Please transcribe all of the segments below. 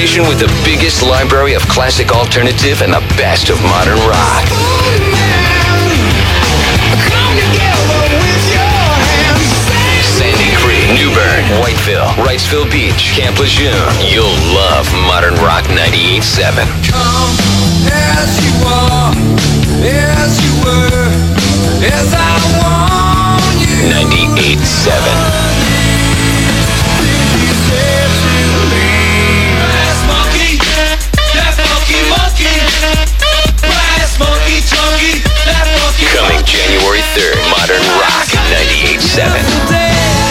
station with the biggest library of classic alternative and the best of modern rock. Sandy Creek, New Bern, Whiteville, Wrightsville Beach, Camp Lejeune. You'll love Modern Rock 98.7. Come as you are, as you were, as I want you. 98.7. Coming January 3rd, Modern Rock 98.7.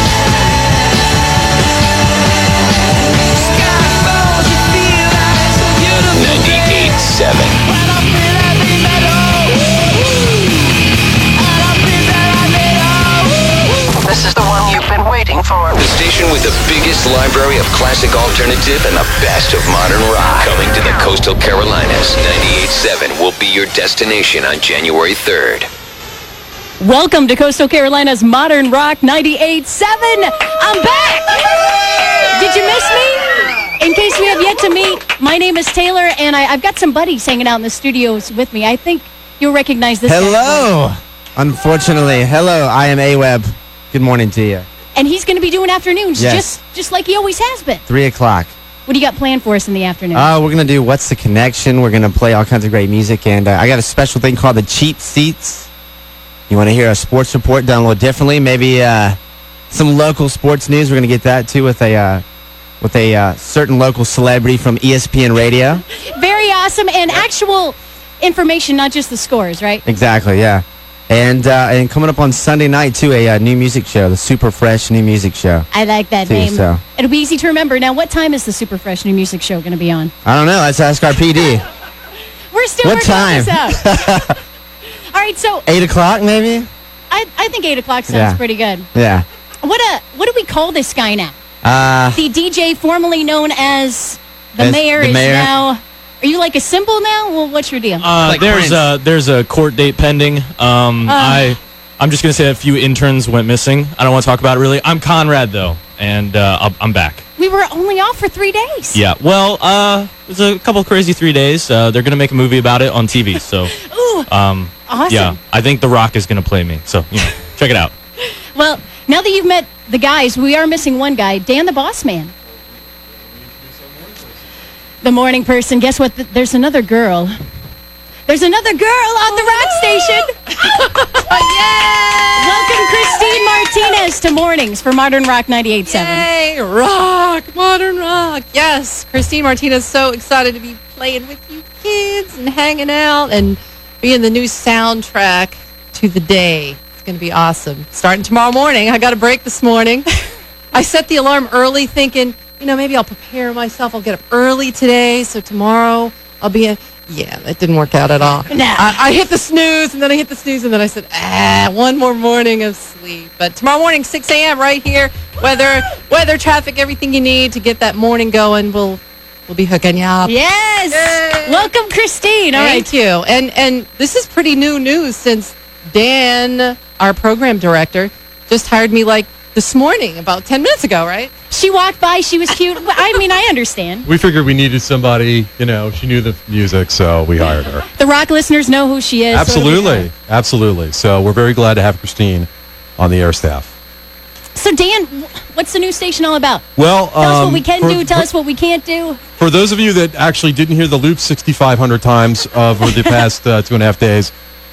This is the one you've been waiting for. The station with the biggest library of classic alternative and the best of modern rock. Coming to the Coastal Carolinas, 98.7 will be your destination on January 3rd. Welcome to Coastal Carolina's Modern Rock 98.7. I'm back! Did you miss me? In case we have yet to meet, my name is Taylor, and I've got some buddies hanging out in the studios with me. I think you'll recognize this. Hello! Unfortunately, hello, I am AWeb. Good morning to you. And he's going to be doing afternoons, Yes. just like he always has been. 3 o'clock. What do you got planned for us in the afternoon? We're going to do What's the Connection. We're going to play all kinds of great music, and I got a special thing called the Cheap Seats. You want to hear a sports report done a little differently? Maybe some local sports news. We're going to get that, too, with a certain local celebrity from ESPN Radio. Very awesome, and actual information, not just the scores, right? Exactly, yeah. And coming up on Sunday night, too, a new music show, the Super Fresh New Music Show. I like that too, name. so. It'll be easy to remember. Now, what time is the Super Fresh New Music Show going to be on? I don't know. Let's ask our PD. We're still What working time? this out. All right, so 8 o'clock, maybe? I think 8 o'clock sounds Yeah. pretty good. Yeah. What do we call this guy now? The DJ formerly known as the As mayor the is mayor. now. Are you like a symbol now? Well, what's your deal? There's a court date pending. I'm just gonna say a few interns went missing. I don't want to talk about it really. I'm Conrad though, and I'm back. We were only off for 3 days. Yeah. Well, it was a couple crazy 3 days. They're gonna make a movie about it on TV. So. Ooh. Awesome. Yeah. I think The Rock is gonna play me. So check it out. Well, now that you've met the guys, we are missing one guy, Dan the Boss Man. The morning person. Guess what? There's another girl. There's another girl on the rock station. Yay! Welcome, Christine Martinez, to Mornings for Modern Rock 98.7. Yay! Rock! Modern rock! Yes! Christine Martinez, so excited to be playing with you kids and hanging out and being the new soundtrack to the day. It's going to be awesome. Starting tomorrow morning. I got a break this morning. I set the alarm early thinking, maybe I'll prepare myself. I'll get up early today, so tomorrow I'll be in. Yeah, that didn't work out at all. Nah. I hit the snooze, and then I hit the snooze, and then I said, one more morning of sleep. But tomorrow morning, 6 a.m. right here, weather, traffic, everything you need to get that morning going. We'll be hooking you up. Yes! Yay. Welcome, Christine. All right. Thank you. And this is pretty new news since Dan, our program director, just hired me like this morning, about 10 minutes ago, right? She walked by. She was cute. I understand. We figured we needed somebody, she knew the music, so we hired her. The rock listeners know who she is. Absolutely. Absolutely. So we're very glad to have Christine on the air staff. So, Dan, what's the news station all about? Well, tell us what we can do. Tell us what we can't do. For those of you that actually didn't hear the loop 6,500 times over the past 2.5 days,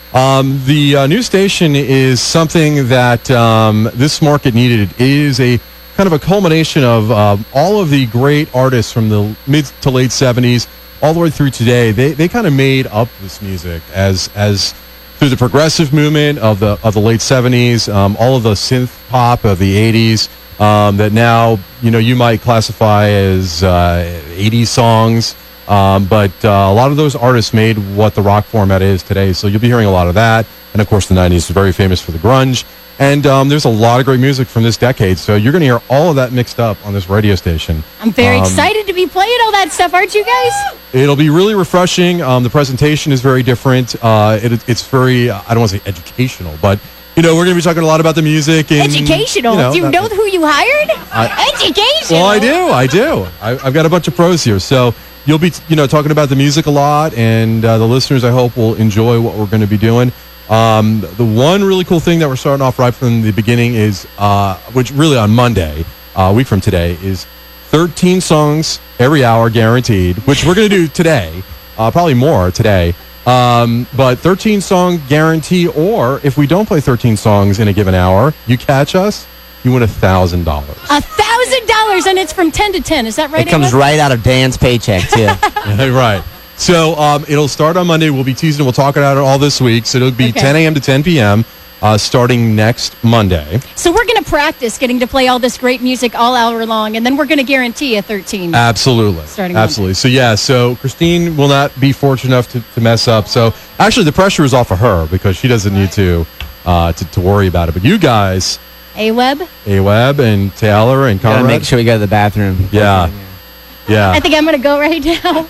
the news station is something that this market needed. It is a kind of a culmination of all of the great artists from the mid to late 70s all the way through today. They kind of made up this music as through the progressive movement of the late 70s, all of the synth pop of the 80s that now you might classify as 80s songs. But a lot of those artists made what the rock format is today. So you'll be hearing a lot of that. And, of course, the 90s is very famous for the grunge. And there's a lot of great music from this decade. So you're going to hear all of that mixed up on this radio station. I'm very excited to be playing all that stuff, aren't you guys? It'll be really refreshing. The presentation is very different. It's very, I don't want to say educational, but we're going to be talking a lot about the music. And, Educational. Do you know who you hired? Educational. Well, I do. I've got a bunch of pros here. So you'll be, talking about the music a lot, and the listeners, I hope, will enjoy what we're going to be doing. The one really cool thing that we're starting off right from the beginning is, which really on Monday, a week from today, is 13 songs every hour guaranteed, which we're going to do today, probably more today. But 13 song guarantee, or if we don't play 13 songs in a given hour, you catch us, you win $1,000. $1,000, and it's from 10 to 10. Is that right? It comes right out of Dan's paycheck, too. Right. So it'll start on Monday. We'll be teasing. We'll talk about it all this week. So it'll be 10 a.m. to 10 p.m. Starting next Monday. So we're going to practice getting to play all this great music all hour long, and then we're going to guarantee a 13. Absolutely. Starting Absolutely. So Christine will not be fortunate enough to mess up. So actually, the pressure is off of her because she doesn't need to worry about it. But you guys, AWeb, and Taylor, and Gotta Conrad, make sure we go to the bathroom. Yeah. I think I'm going to go right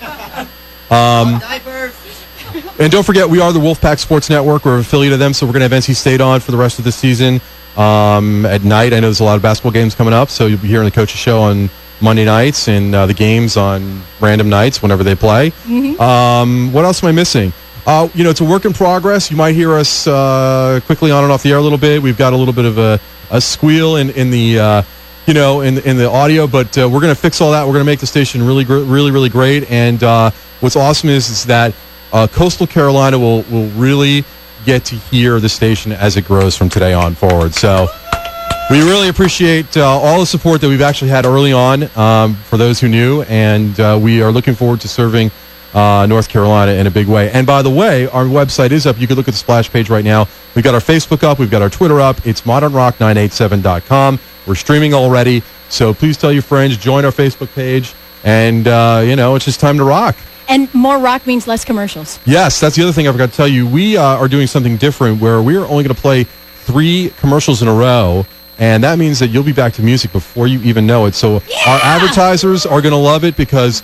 now. And don't forget, we are the Wolfpack Sports Network. We're an affiliate of them, so we're going to have NC State on for the rest of the season. At night, I know there's a lot of basketball games coming up, so you'll be hearing the coach's show on Monday nights and the games on random nights whenever they play. What else am I missing? It's a work in progress. You might hear us quickly on and off the air a little bit. We've got a little bit of a squeal in the in the audio, but we're going to fix all that. We're going to make the station really, really great. And what's awesome is that Coastal Carolina will really get to hear the station as it grows from today on forward. So we really appreciate all the support that we've actually had early on for those who knew, and we are looking forward to serving North Carolina in a big way. And by the way, our website is up. You can look at the splash page right now. We've got our Facebook up. We've got our Twitter up. It's modernrock987.com. We're streaming already, so please tell your friends, join our Facebook page, and, it's just time to rock. And more rock means less commercials. Yes, that's the other thing I forgot to tell you. We are doing something different where we are only going to play 3 commercials in a row, and that means that you'll be back to music before you even know it. So our advertisers are going to love it because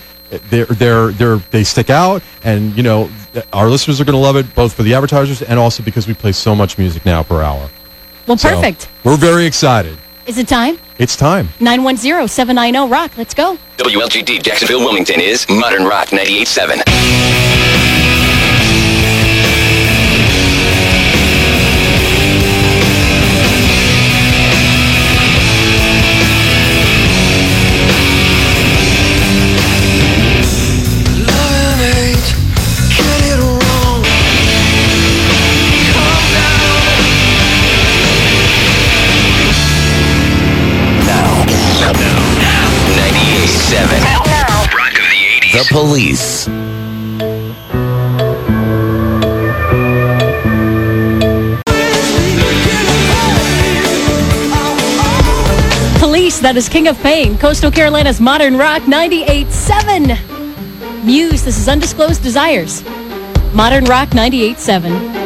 they stick out, and our listeners are going to love it both for the advertisers and also because we play so much music now per hour. Well, perfect. So, we're very excited. Is it time? It's time. 910-790-ROCK. Let's go. WLGD Jacksonville, Wilmington is Modern Rock 98.7. The Police. Police, that is King of Pain. Coastal Carolina's Modern Rock 98.7. Muse, this is Undisclosed Desires. Modern Rock 98.7.